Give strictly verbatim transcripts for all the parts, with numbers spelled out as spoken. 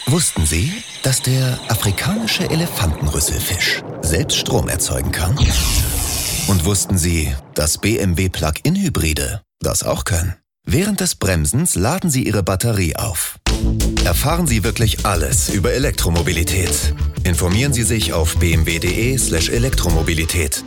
Wussten Sie, dass der afrikanische Elefantenrüsselfisch selbst Strom erzeugen kann? Und wussten Sie, dass B M W Plug-in-Hybride das auch können? Während des Bremsens laden Sie Ihre Batterie auf. Erfahren Sie wirklich alles über Elektromobilität. Informieren Sie sich auf b m w punkt d e slash elektromobilität.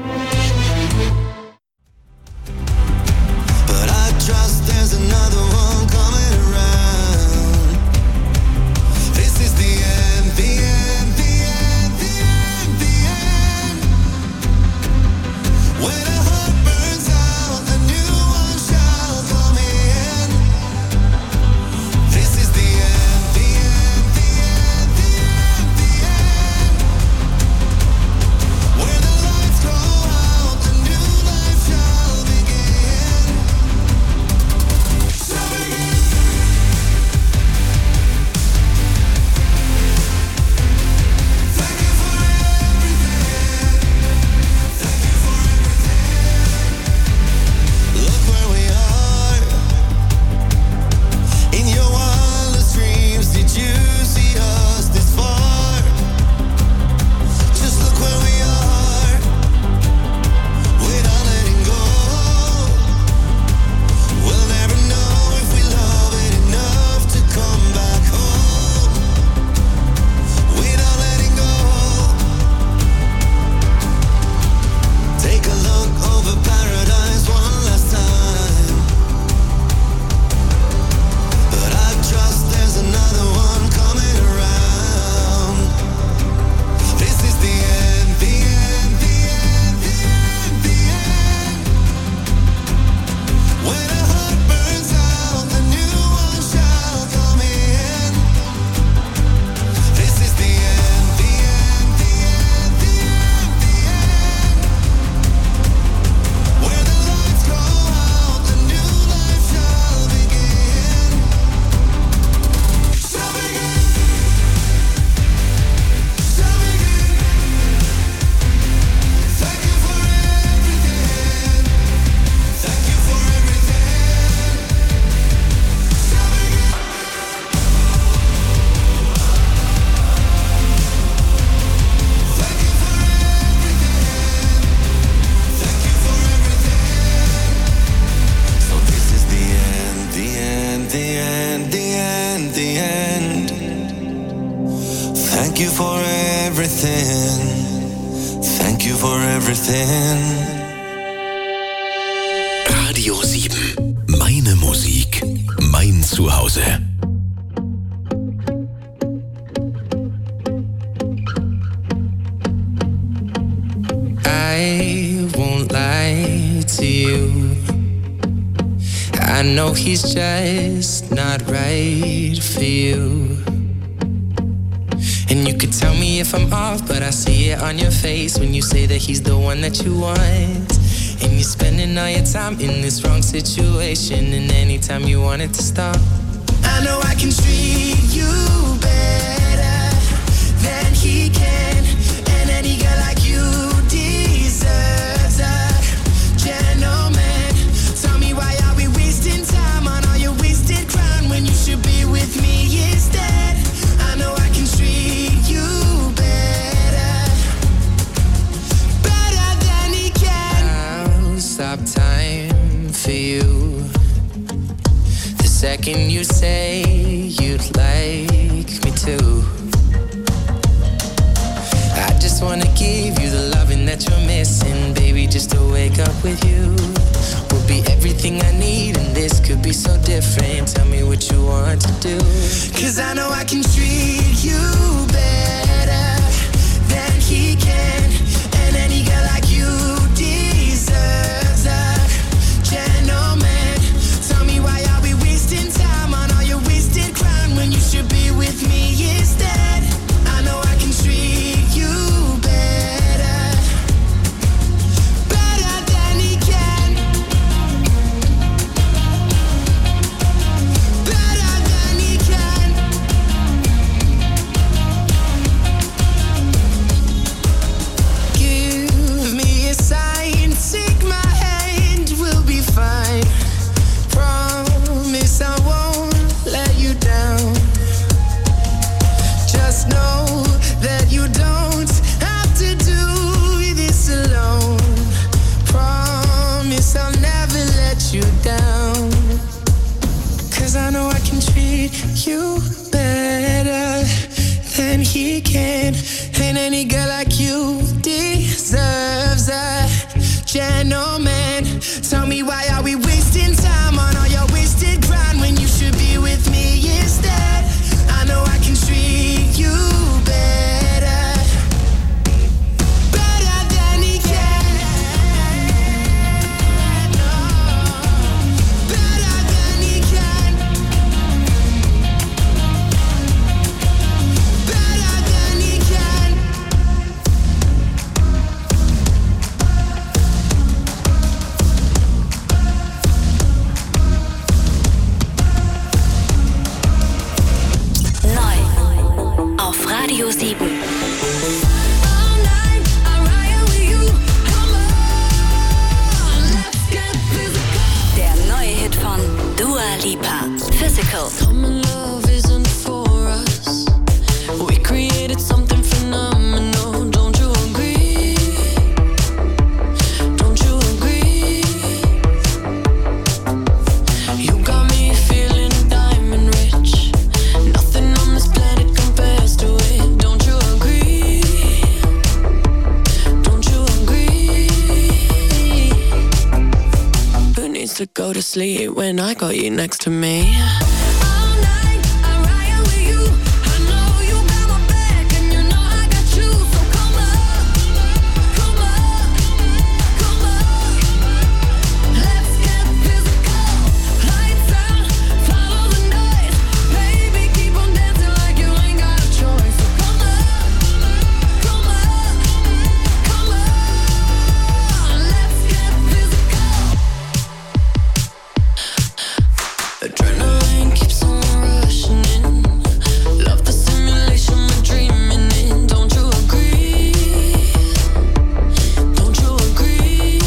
Radio sieben. Meine Musik. Mein Zuhause. I won't lie to you. I know he's just not right for you. And you could tell me if I'm off, but I see it on your face when you say that he's the one that you want. And you're spending all your time in this wrong situation, and anytime you want it to stop, I know I can treat you better than he can. And any girl like you deserves a gentleman. Tell me, why are we wasting time on all your wasted crown when you should be with me instead? I know I can treat you better, better than he can. I'll stop time for you the second you say you'd like me to. I just wanna give you the loving that you're missing, baby, just to wake up with you will be everything I need, and this could be so different. Tell me what you want to do, 'cause I know I can treat you better than he can. And any girl like you deserves a gentleman. Tell me, why are we wasting time on all your wasted crown when you should be with me instead? I know I can treat you better, better than he can, better than he can. weekend. Ain't any girl like you deserves a gentleman. Tell me why are we wasting time on all your wasted grind when you should be with me instead. I know I can treat you better, better than he can. No, better than he can, better than he can. Neu auf Radio sieben. Der neue Hit von Dua Lipa, Physical. Common love isn't for us. We created something phenomenal. Don't you agree? Don't you agree? You got me feeling diamond rich. Nothing on this planet compares to it. Don't you agree? Don't you agree? Who needs to go to sleep when I got you next to me? All night, I ride with you. I know you got my back, and you know I got you. So come on, come on, come on. Let's get physical. Lights out, follow the noise. Baby, keep on dancing like you ain't got a choice. So come on, come on, come on. Let's get physical. Adrenaline keeps on rushing in. Love the simulation we're dreaming in. Don't you agree? Don't you agree?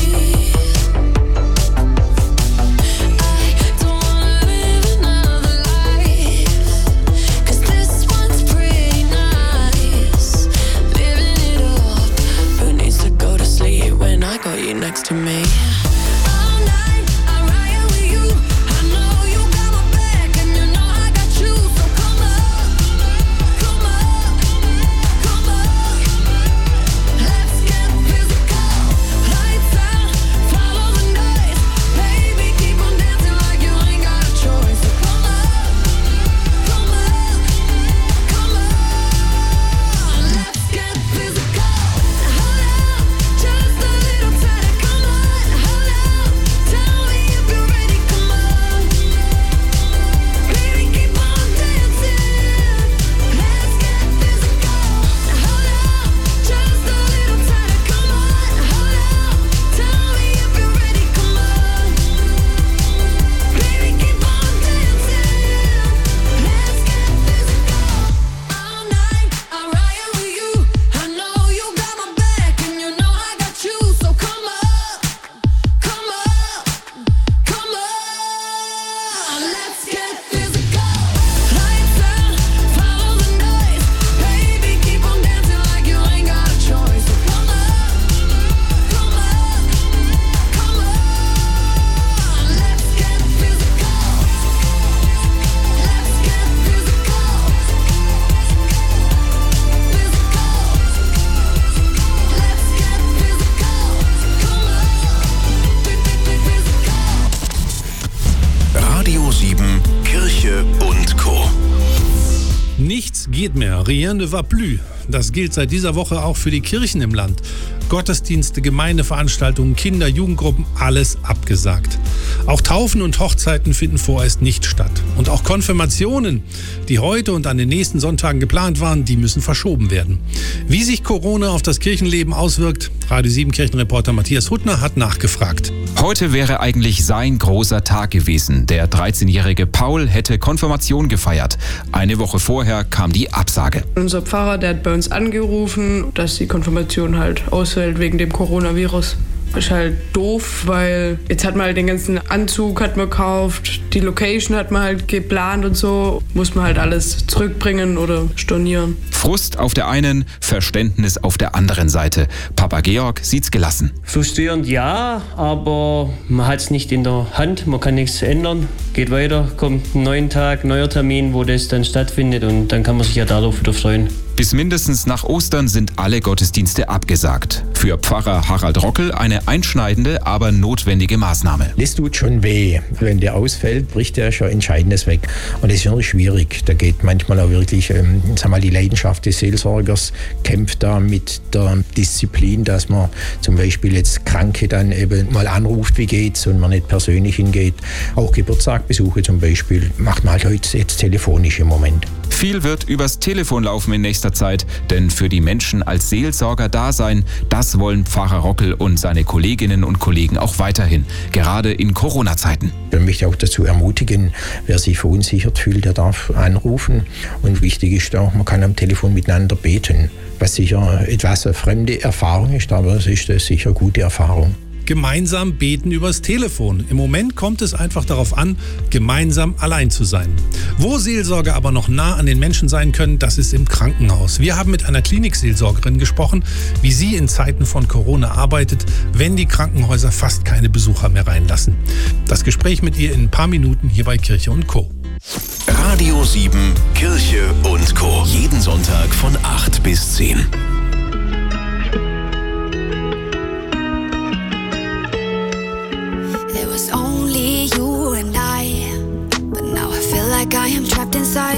I don't wanna live another life, 'cause this one's pretty nice. Living it up. Who needs to go to sleep when I got you next to me? All night, I ride with you. I know you got my back, and you know I got you. So come on, come on, come on. Let's get physical. Lights out, follow the noise. Baby, keep on dancing like you ain't got a choice. So come on, come on, come on. Let's get physical. Hold up, just a little tighter. Come on, hold up. Tell me if you're ready. Come on, baby, keep on dancing. Let's get physical. Hold up, just a little tighter. Come on, hold up. Tell me if you're ready. Come on, baby, keep on dancing. Let's get physical. All night, I ride with you. I know you got my back, and you know I got you. So come on, come on, come on. Let's get physical. Lights out, follow the noise. Baby, keep on dancing like you ain't got a choice. So come on, come on, come on. Let's get physical. Let's get physical. Physical. Let's get physical. Come on. Physical. Radio sieben, Kirche und Co. Nichts geht mehr, rien ne va plus. Das gilt seit dieser Woche auch für die Kirchen im Land. Gottesdienste, Gemeindeveranstaltungen, Kinder-, Jugendgruppen, alles abgesagt. Auch Taufen und Hochzeiten finden vorerst nicht statt. Und auch Konfirmationen, die heute und an den nächsten Sonntagen geplant waren, die müssen verschoben werden. Wie sich Corona auf das Kirchenleben auswirkt, Radio sieben Kirchenreporter Matthias Huttner hat nachgefragt. Heute wäre eigentlich sein großer Tag gewesen. Der dreizehnjährige Paul hätte Konfirmation gefeiert. Eine Woche vorher kam die Absage. Unser Pfarrer, der hat bei uns angerufen, dass die Konfirmation halt ausfällt wegen dem Coronavirus. Ist halt doof, weil jetzt hat man halt den ganzen Anzug hat man gekauft, die Location hat man halt geplant und so, muss man halt alles zurückbringen oder stornieren. Frust auf der einen, Verständnis auf der anderen Seite. Papa Georg sieht's gelassen. Frustrierend ja, aber man hat es nicht in der Hand, man kann nichts ändern. Geht weiter, kommt ein neuer Tag, neuer Termin, wo das dann stattfindet und dann kann man sich ja darauf wieder freuen. Bis mindestens nach Ostern sind alle Gottesdienste abgesagt. Für Pfarrer Harald Rockel eine einschneidende, aber notwendige Maßnahme. Das tut schon weh. Wenn der ausfällt, bricht ja schon Entscheidendes weg. Und das ist wirklich schwierig. Da geht manchmal auch wirklich, ähm, sag mal, die Leidenschaft des Seelsorgers kämpft da mit der Disziplin, dass man zum Beispiel jetzt Kranke dann eben mal anruft, wie geht's, und man nicht persönlich hingeht. Auch Geburtstagbesuche zum Beispiel macht man halt heute jetzt telefonisch im Moment. Viel wird übers Telefon laufen in nächster Zeit, denn für die Menschen als Seelsorger da sein, das wollen Pfarrer Rockel und seine Kolleginnen und Kollegen auch weiterhin, gerade in Corona-Zeiten. Ich möchte auch dazu ermutigen, wer sich verunsichert fühlt, der darf anrufen. Und wichtig ist auch, man kann am Telefon miteinander beten, was sicher etwas eine fremde Erfahrung ist, aber es ist eine sicher gute Erfahrung. Gemeinsam beten übers Telefon. Im Moment kommt es einfach darauf an, gemeinsam allein zu sein. Wo Seelsorger aber noch nah an den Menschen sein können, das ist im Krankenhaus. Wir haben mit einer Klinikseelsorgerin gesprochen, wie sie in Zeiten von Corona arbeitet, wenn die Krankenhäuser fast keine Besucher mehr reinlassen. Das Gespräch mit ihr in ein paar Minuten hier bei Kirche und Co. Radio sieben, Kirche und Co. Jeden Sonntag von acht bis zehn. Only you and I, but now I feel like I am trapped inside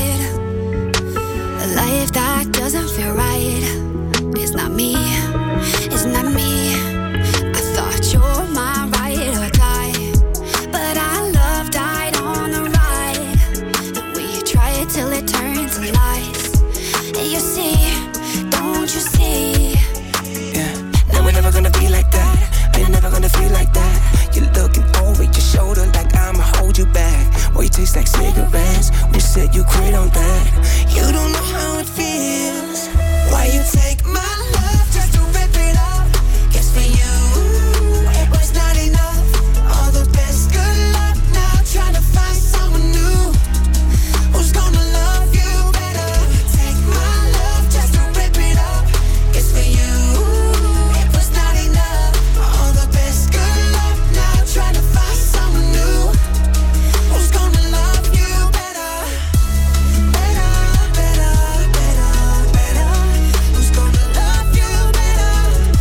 a life that doesn't feel right. It's not me, it's not me. I thought you're my ride or die, but our love died on the ride. And we try it till it turns to lies. And you see, don't you see? Yeah, now we're never gonna be like that. We're never gonna feel like that. You're looking over your shoulder like I'ma hold you back. Boy, you taste like cigarettes. When you said you quit on that. You don't know how it feels. Why you take my love just to rip it up? Guess for you, it was not enough. All the best, good luck now trying to find someone new who's gonna love you better. Take my love just to rip it up. Guess for you, it was not enough. All the best, good luck now trying to find someone new who's gonna love you better. Better, better, better, better. Who's gonna love you better.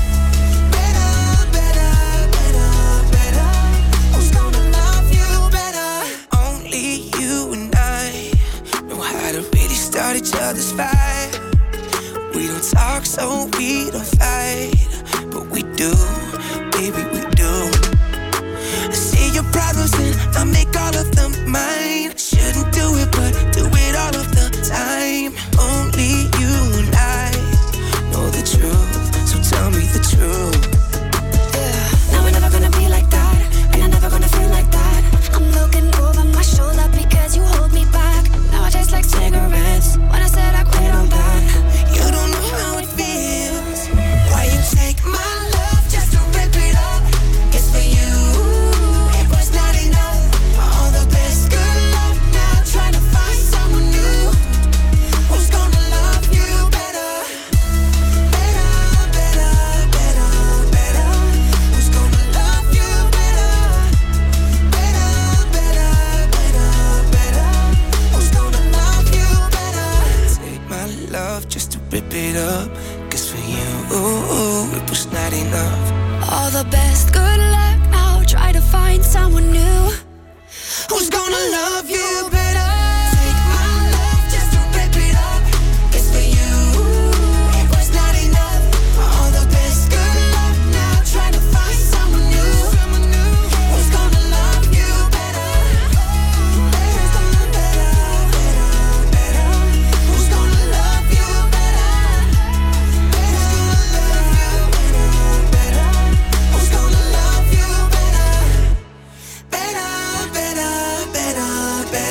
Better, better, better, better. Who's gonna love you better. Only you and I know how to really start each other's fire. We don't talk so we don't fight, but we do, baby, we do. I see your problems and I make all of them mine. Shouldn't do it, but do it all of the time. Only you and I know the truth, so tell me the truth. Yeah, now we're never gonna be like that, and I'm never gonna feel like that. I'm looking over my shoulder because you hold me back. Now I taste like cigarettes when I said I quit on that. You don't know how it feels. Why you take my love just to rip it up? It's for you, it was not enough. All the best, good luck now trying to find someone new who's gonna love you better. Better, better, better, better. Who's gonna love you better. Better, better, better, better. Who's gonna love you better. Take my love just to rip it up. Cause for you, ooh, it was not enough. All the best, good luck now. Try to find someone new who's gonna love you better. Take my love just to rip it up. It's for you, it was not enough. All the best, good luck now. Try to find someone new who's gonna love you better. Better, better, better, better. Who's gonna love you better. Better, better, better. Who's gonna love you better. Better, better, better, better.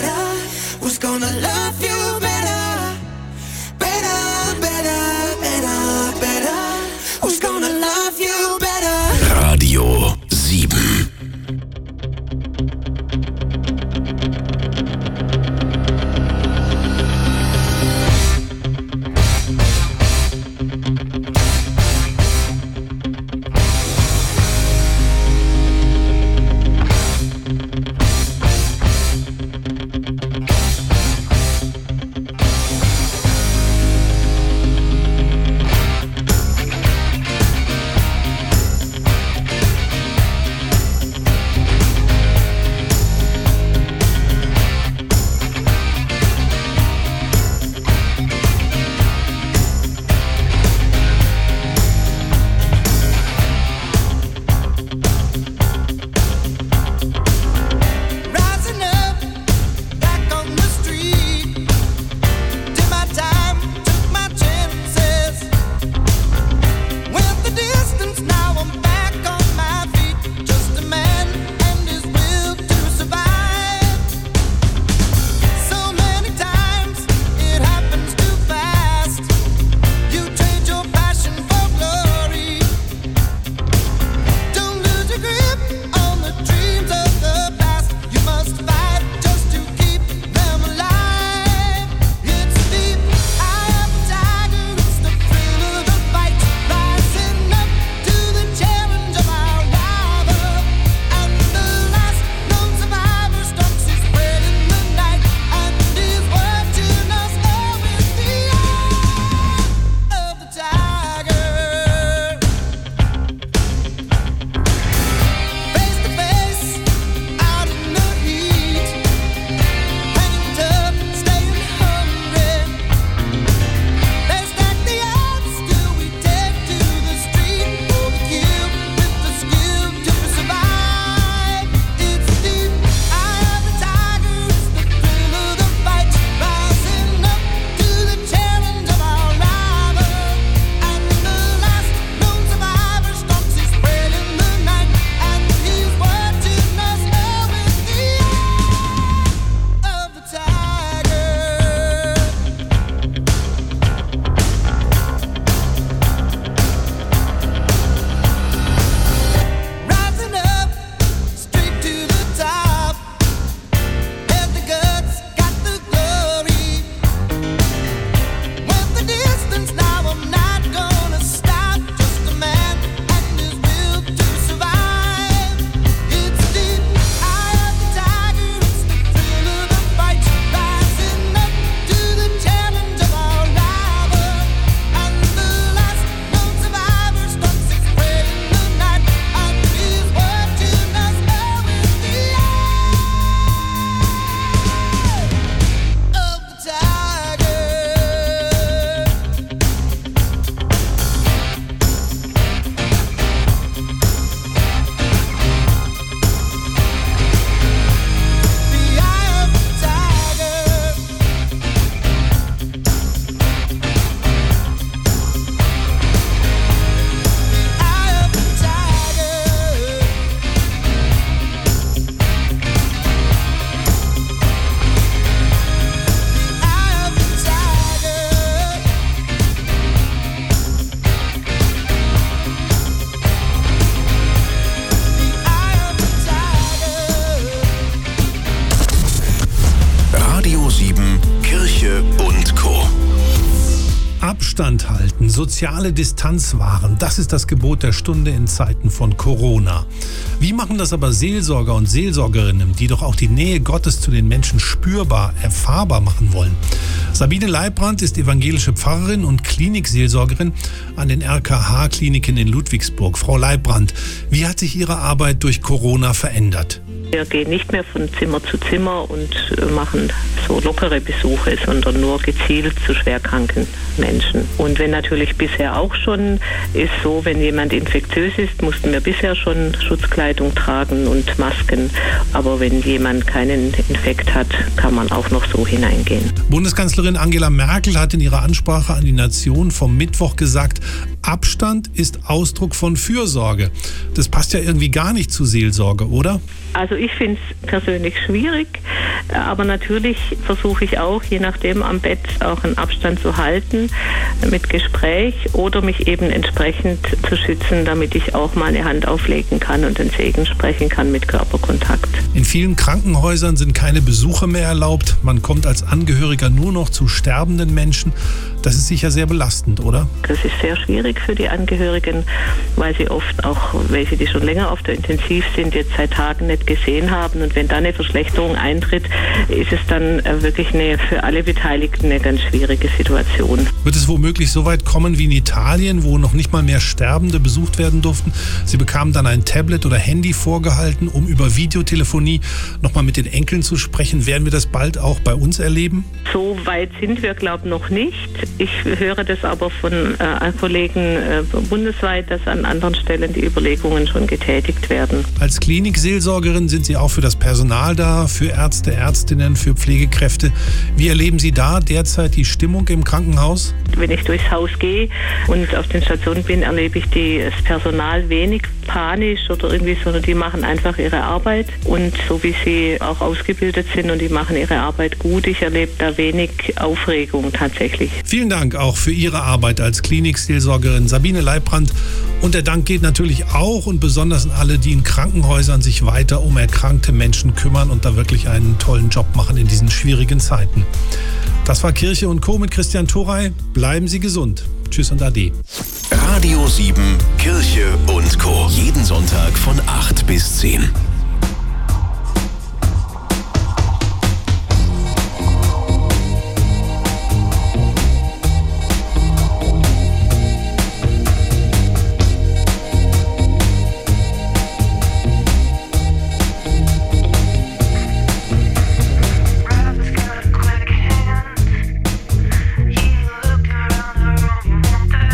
Abstand halten, soziale Distanz wahren, das ist das Gebot der Stunde in Zeiten von Corona. Wie machen das aber Seelsorger und Seelsorgerinnen, die doch auch die Nähe Gottes zu den Menschen spürbar, erfahrbar machen wollen? Sabine Leibrand ist evangelische Pfarrerin und Klinikseelsorgerin an den R K H-Kliniken in Ludwigsburg. Frau Leibrand, wie hat sich Ihre Arbeit durch Corona verändert? Wir gehen nicht mehr von Zimmer zu Zimmer und machen so lockere Besuche, sondern nur gezielt zu schwerkranken Menschen. Und wenn natürlich bisher auch schon ist so, wenn jemand infektiös ist, mussten wir bisher schon Schutzkleidung tragen und Masken. Aber wenn jemand keinen Infekt hat, kann man auch noch so hineingehen. Bundeskanzlerin Angela Merkel hat in ihrer Ansprache an die Nation vom Mittwoch gesagt, Abstand ist Ausdruck von Fürsorge. Das passt ja irgendwie gar nicht zu Seelsorge, oder? Also ich finde es persönlich schwierig, aber natürlich versuche ich auch, je nachdem am Bett auch einen Abstand zu halten mit Gespräch oder mich eben entsprechend zu schützen, damit ich auch mal eine Hand auflegen kann und den Segen sprechen kann mit Körperkontakt. In vielen Krankenhäusern sind keine Besuche mehr erlaubt. Man kommt als Angehöriger nur noch zu sterbenden Menschen. Das ist sicher sehr belastend, oder? Das ist sehr schwierig für die Angehörigen, weil sie oft auch, welche die schon länger auf der Intensiv sind, jetzt seit Tagen nicht gesehen haben. Und wenn da eine Verschlechterung eintritt, ist es dann wirklich eine, für alle Beteiligten eine ganz schwierige Situation. Wird es womöglich so weit kommen wie in Italien, wo noch nicht mal mehr Sterbende besucht werden durften? Sie bekamen dann ein Tablet oder Handy vorgehalten, um über Videotelefonie nochmal mit den Enkeln zu sprechen. Werden wir das bald auch bei uns erleben? So weit sind wir, glaube ich, noch nicht. Ich höre das aber von äh, Kollegen äh, bundesweit, dass an anderen Stellen die Überlegungen schon getätigt werden. Als Klinikseelsorgerin sind Sie auch für das Personal da, für Ärzte, Ärztinnen, für Pflegekräfte. Wie erleben Sie da derzeit die Stimmung im Krankenhaus? Wenn ich durchs Haus gehe und auf den Stationen bin, erlebe ich die, das Personal wenig panisch oder irgendwie, sondern die machen einfach ihre Arbeit. Und so wie sie auch ausgebildet sind und die machen ihre Arbeit gut, ich erlebe da wenig Aufregung tatsächlich. Vielen Dank auch für Ihre Arbeit als Klinikseelsorgerin Sabine Leibrand. Und der Dank geht natürlich auch und besonders an alle, die in Krankenhäusern sich weiter um erkrankte Menschen kümmern und da wirklich einen tollen Job machen in diesen schwierigen Zeiten. Das war Kirche und Co. mit Christian Thorey. Bleiben Sie gesund. Tschüss und Ade. Radio sieben, Kirche und Co. Jeden Sonntag von acht bis zehn.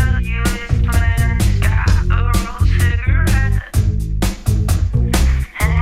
And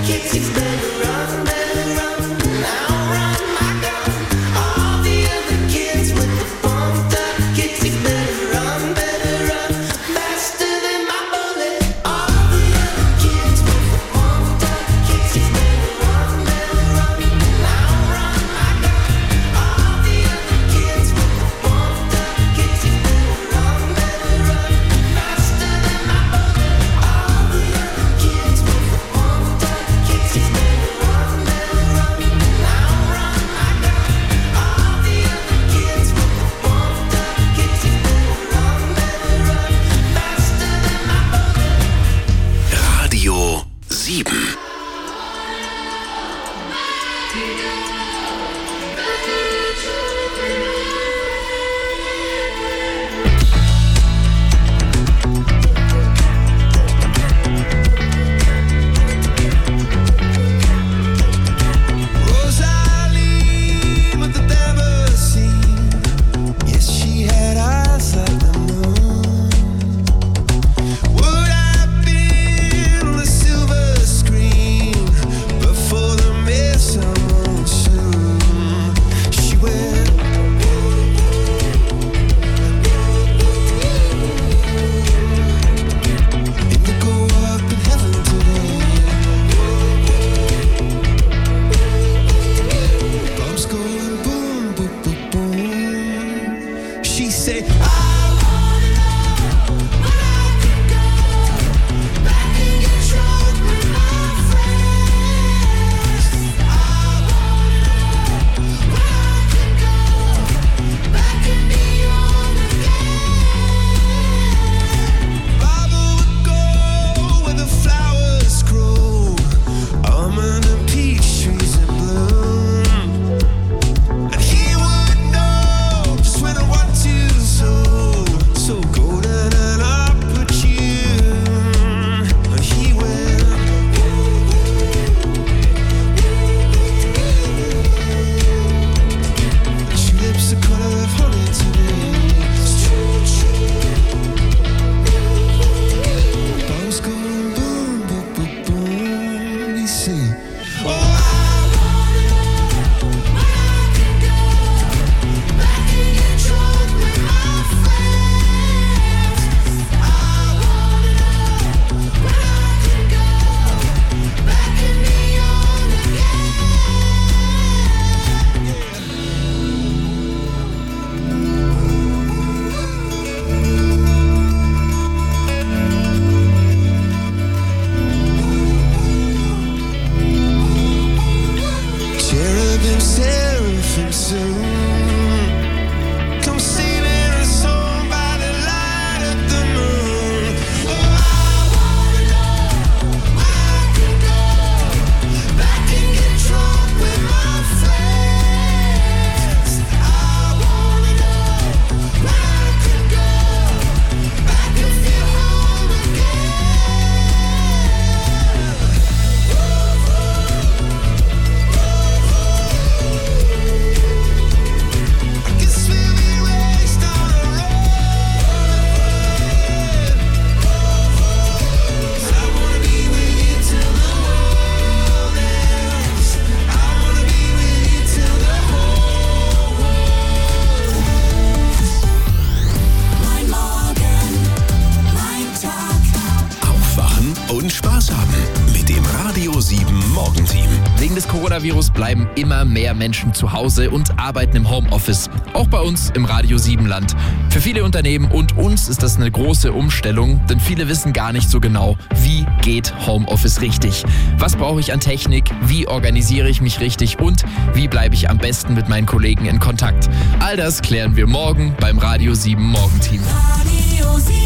des Coronavirus bleiben immer mehr Menschen zu Hause und arbeiten im Homeoffice. Auch bei uns im Radio sieben Land. Für viele Unternehmen und uns ist das eine große Umstellung, denn viele wissen gar nicht so genau, wie geht Homeoffice richtig. Was brauche ich an Technik? Wie organisiere ich mich richtig? Und wie bleibe ich am besten mit meinen Kollegen in Kontakt? All das klären wir morgen beim Radio sieben Morgenteam. Radio sieben.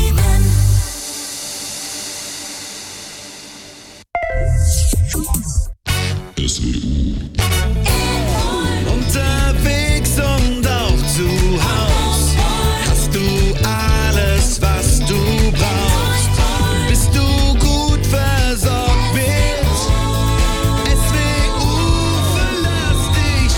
S W U. Unterwegs und auch zu Haus hast du alles, was du brauchst. Bist du gut versorgt mit S W U? Verlass dich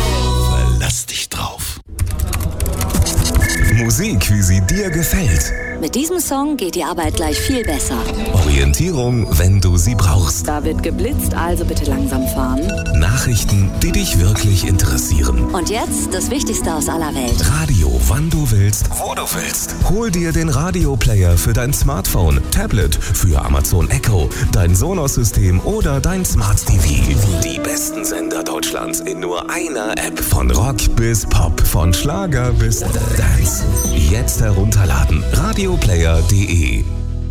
drauf. Verlass dich drauf. Musik, wie sie dir gefällt. Mit diesem Song geht die Arbeit gleich viel besser. Orientierung, wenn du sie brauchst. Da wird geblitzt, also bitte langsam fahren. Nachrichten, die dich wirklich interessieren. Und jetzt das Wichtigste aus aller Welt. Radio, wann du willst, wo du willst. Hol dir den Radioplayer für dein Smartphone, Tablet, für Amazon Echo, dein Sonos-System oder dein Smart T V. Die besten Sender Deutschlands in nur einer App. Von Rock bis Pop, von Schlager bis Dance. Jetzt herunterladen. radioplayer punkt de.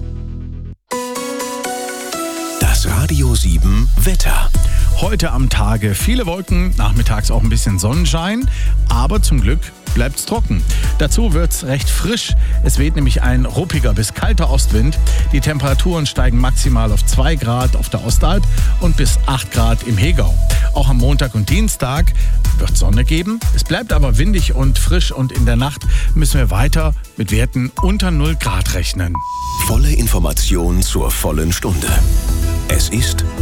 Das Radio sieben Wetter. Heute am Tage viele Wolken, nachmittags auch ein bisschen Sonnenschein, aber zum Glück bleibt's trocken. Dazu wird's recht frisch. Es weht nämlich ein ruppiger bis kalter Ostwind. Die Temperaturen steigen maximal auf zwei Grad auf der Ostalb und bis acht Grad im Hegau. Auch am Montag und Dienstag wird Sonne geben. Es bleibt aber windig und frisch und in der Nacht müssen wir weiter mit Werten unter null Grad rechnen. Volle Information zur vollen Stunde. Es ist